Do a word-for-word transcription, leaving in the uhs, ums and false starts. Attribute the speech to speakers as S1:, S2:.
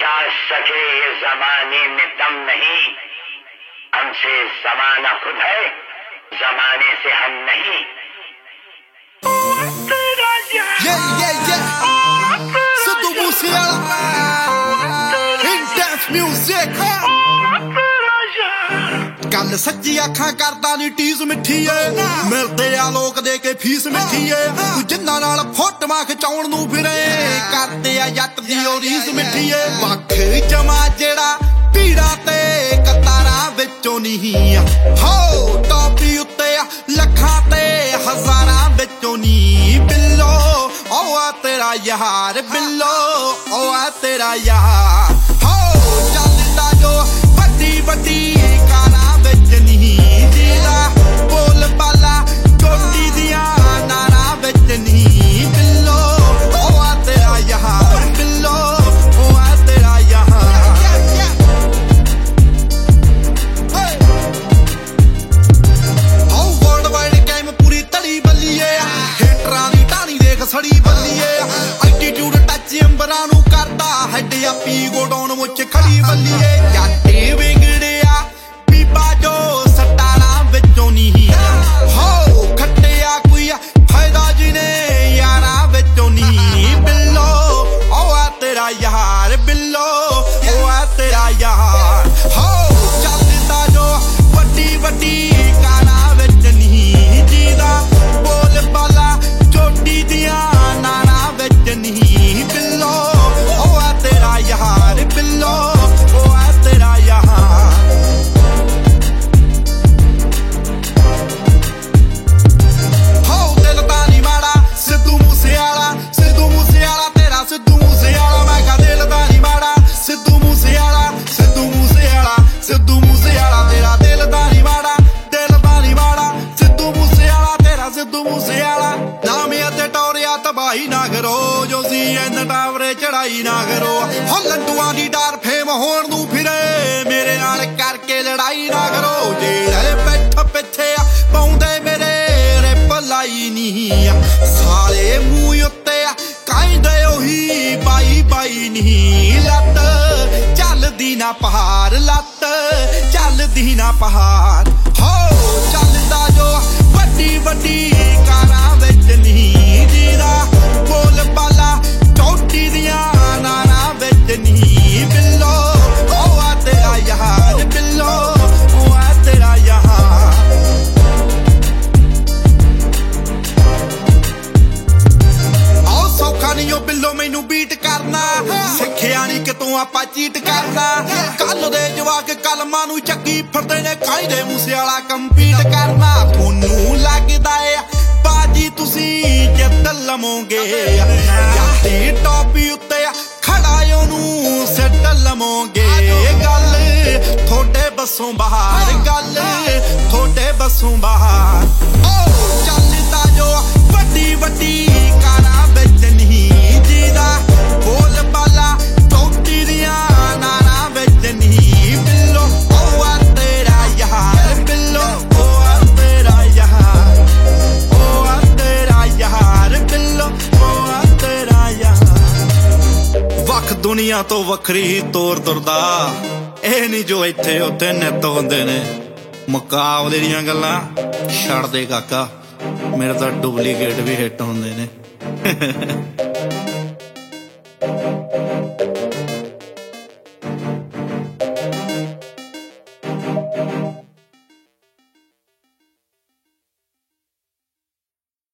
S1: मिटा सके ये जमाने में दम नहीं, हमसे जमाना खुद है, जमाने से हम नहीं।
S2: Yeah, yeah, yeah. Sidhu Moosewala. Intense music. ਗੱਲ ਸੱਚੀ ਅੱਖਾਂ ਕਰਦਾ ਨੀ ਟੀਜ਼ ਮਿੱਠੀ ਏ, ਮਿਲਦੇ ਆ ਲੋਕ ਦੇ ਕੇ ਫੀਸ ਮਿੱਠੀ ਏ। ਤੂੰ ਜਿੰਨਾਂ ਨਾਲ ਫੋਟੋਆਂ ਖਿਚਾਉਣ ਨੂੰ ਫਿਰੇ, ਕਰਦੇ ਆ ਜੱਟ ਦੀ ਉਹ ਰੀਸ ਮਿੱਠੀ ਏ। ਵੱਖ ਜਮਾ ਜਿਹੜਾ ਪੀੜਾ ਤੇ ਕਤਾਰਾਂ ਵਿੱਚੋਂ ਨਹੀਂ ਆ, ਹੋ ਟੋਪੀ ਉੱਤੇ ਆ ਲੱਖਾਂ ਤੇ ਹਜ਼ਾਰਾਂ ਵਿੱਚੋਂ ਨੀ। ਬਿੱਲੋ ਉਹ ਆ ਤੇਰਾ ਯਾਰ, ਬਿੱਲੋ ਉਹ ਆ ਤੇਰਾ ਯਾਰ। ਹੋ ਚੱਲਦਾ ਜੋ ਵੱਡੀ ਵੱਡੀ ਕਾਰਾਂ ਵਿੱਚ ਨਹੀਂ ਜੀਦਾ, ਬੋਲ ਬਾਲਾ ਚੋਟੀ ਦੀਆਂ ਨਾਰਾਂ ਵਿੱਚ ਨਹੀਂ। ਬਿੱਲੋ ਉਹ ਆ ਤੇਰਾ ਯਾਰ, ਬਿੱਲੋ ਉਹ ਆ ਤੇਰਾ ਯਾਰ। ਹੋ ਵਰਲਡ ਵਾਈਡ ਗੇਮ ਪੂਰੀ ਤਲੀ ਬੱਲੀਏ, ਹੇਟਰਾਂ ਦੀ ਟਾਣੀ ਦੇਖ ਸੜੀ ਬੱਲੀਏ। ਐਟੀਟਿਊਡ ਟੱਚ ਅੰਬਰਾਂ ਨੂੰ ਕਰਦਾ, ਹੈਡ ਆਪੀ ਗੋਡਾਉਨ ਵਿੱਚ ਖੜੀ ਬੱਲੀਏ। ਜਾਟੇ ਵਿਗੜਿਆ ਬੀਬਾ ਜੋ ਸਟਾਰਾਂ ਵਿੱਚੋਂ ਨਹੀਂ, ਹੋ ਖੱਟਿਆ ਕੋਈ ਫਾਇਦਾ ਜਿਹਨੇ ਯਾਰਾਂ ਵਿੱਚੋਂ ਨਹੀਂ। ਬਿੱਲੋ ਉਹ ਆ ਤੇਰਾ ਯਾਰ, ਬਿੱਲੋ ਉਹ ਆ ਤੇਰਾ ਯਾਰ। ਹੋ ਚੱਲਦਾ ਜੋ ਵੱਡੀ ਵੱਡੀ ਕਾਰਾਂ ਵਿੱਚ ਨਹੀਂ ਜੀਦਾ, ਬੋਲ ਬਾਲਾ ਚੋਟੀ ਦੀਆਂ ਨਾਰਾਂ ਵਿੱਚ ਨਹੀਂ। ਬਿੱਲੋ ਉਹ ਆ ਤੇਰਾ ਯਾਰ, ਬਿੱਲੋ ਉਹ ਆ ਤੇਰਾ ਯਾਰ। ਹੋ ਦਿਲ ਤਾਂ ਨੀ ਮਾੜਾ ਸਿੱਧੂ ਮੂਸੇਵਾਲਾ, ਸਿੱਧੂ ਮੂਸੇਵਾਲਾ ਤੇਰਾ ਸਿੱਧੂ ਮੂਸੇਵਾਲਾ। ਮੈਂ ਕਿਹਾ ਦਿਲ ਤਾਂ ਨੀ ਮਾੜਾ ਸਿੱਧੂ ਮੂਸੇਵਾਲਾ, ਸਿੱਧੂ ਮੂਸੇਵਾਲਾ, ਸਿੱਧੂ ਮੂਸੇਵਾਲਾ ਤੇਰਾ ਦਿਲ ਤਾਂ ਨੀ ਮਾੜਾ, ਦਿਲ ਤਾਂ ਨੀ ਮਾੜਾ ਸਿੱਧੂ ਮੂਸੇਵਾਲਾ ਤੇਰਾ ਸਿੱਧੂ ਮੂਸੇਵਾਲਾ। ਨਾਮੇ ਅਤੇ ਟੌਰਿਆ ਤਬਾਹੀ ਨਾ ਕਰੋ, ਜੋ ਸੀ ਐਨ ਟਾਵਰੇ ਚੜਾਈ ਨਾ ਕਰੋ। ਹੋ ਲੰਡੂਆਂ ਦੀ ਡਰ ਫੇਮ ਹੋਣ ਨੂੰ ਫਿਰੇ, ਮੇਰੇ ਨਾਲ ਕਰਕੇ ਲੜਾਈ ਨਾ ਕਰੋ। ਜਿਹੜੇ ਬੈਠ ਪਿੱਛੇ ਆ ਪਾਉਂਦੇ ਮੇਰੇ ਰਿਪ ਲਾਈ ਨਹੀਂ, ਸਾਲੇ ਮੂੰਹ ਉੱਤੇ ਆ ਕਹਿੰਦੇ ਉਹੀ ਬਾਈ ਬਾਈ ਨਹੀਂ। ਲੱਤ ਚੱਲਦੀ ਨਾ ਪਹਾੜ, ਲੱਤ ਚੱਲਦੀ ਨਾ ਪਹਾੜ। ਹੋ ਚੱਲਦਾ ਜੋ ਵੱਡੀ ਵੱਡੀ ਕਾਰਾਂ ਵਿੱਚ ਨਹੀਂ ਜੀਦਾ, ਬੋਲ ਬਾਲਾ ਚੋਟੀ ਦੀਆਂ ਨਾਰਾਂ ਵਿੱਚ ਨਹੀਂ। ਬਿੱਲੋ ਉਹ ਆ ਤੇਰਾ ਯਾਰ, ਬਿੱਲੋ ਉਹ ਆ ਤੇਰਾ ਯਾਰ। ਆਓ ਸੌਖਾ ਨਹੀਂ ਉਹ ਬਿੱਲੋ ਮੈਨੂੰ ਬੀਟ ਕਰਨਾ, ਸਿੱਖਿਆ ਨਹੀਂ ਕਿਤੋਂ ਆਪਾਂ ਚੀਟ ਕਰਨਾ। ਕੱਲ ਦੇ ਜਵਾਕ ਕਲਮਾਂ ਨੂੰ ਚੱਕੀ ਫਿਰਦੇ ਨੇ, ਕਾਇਦੇ ਮੂਸੇਵਾਲਾ ਕੰਪੀਟ ਕਰਨਾ। ਤੁਹਾਨੂੰ ਲੱਗਦਾ ਏ ਬਾਜੀ ਤੁਸੀਂ ਜਿੱਤ ਲਵੋਗੇ, ਜਾਤੀ ਟੋਪੀ ਉੱਤੇ ਖੜਾ ਉਹਨੂੰ ਸਿੱਟ ਲਵੋਗੇ। ਗੱਲ ਥੋੜੇ ਬੱਸੋਂ ਬਾਹਰ, ਗੱਲ ਥੋੜੇ ਬੱਸੋਂ ਬਾਹਰ। ਓ ਚੱਲਦਾ ਜੋ ਵੱਡੀ ਵੱਡੀ ਕਾਰਾਂ ਵਿੱਚ ਨਹੀਂ ਜੀਦਾ, ਬੋਲ ਬਾਲਾ ਚੋਟੀ ਦੀਆਂ ਨਾਰਾਂ ਵਿੱਚ ਨਹੀਂ। ਬਿੱਲੋ ਉਹ ਆ ਤੇਰਾ ਯਾਰ, ਬਿੱਲੋ ਉਹ ਆ ਤੇਰਾ ਯਾਰ, ਉਹ ਆ ਤੇਰਾ ਯਾਰ, ਬਿੱਲੋ ਉਹ ਆ ਤੇਰਾ ਯਾਰ। ਵੱਖ ਦੁਨੀਆ ਤੋਂ ਵੱਖਰੀ ਤੋਰ ਤੁਰਦਾ, ਇਹ ਨਹੀਂ ਜੋ ਇੱਥੇ ਉੱਥੇ ਨਿੱਤ ਹੁੰਦੇ ਨੇ। ਮੁਕਾਬਲੇ ਦੀਆਂ ਗੱਲਾਂ ਛੱਡ ਦੇ ਕਾਕਾ, ਮੇਰੇ ਤਾਂ ਡੁਪਲੀਕੇਟ ਵੀ ਹਿੱਟ ਹੁੰਦੇ ਨੇ।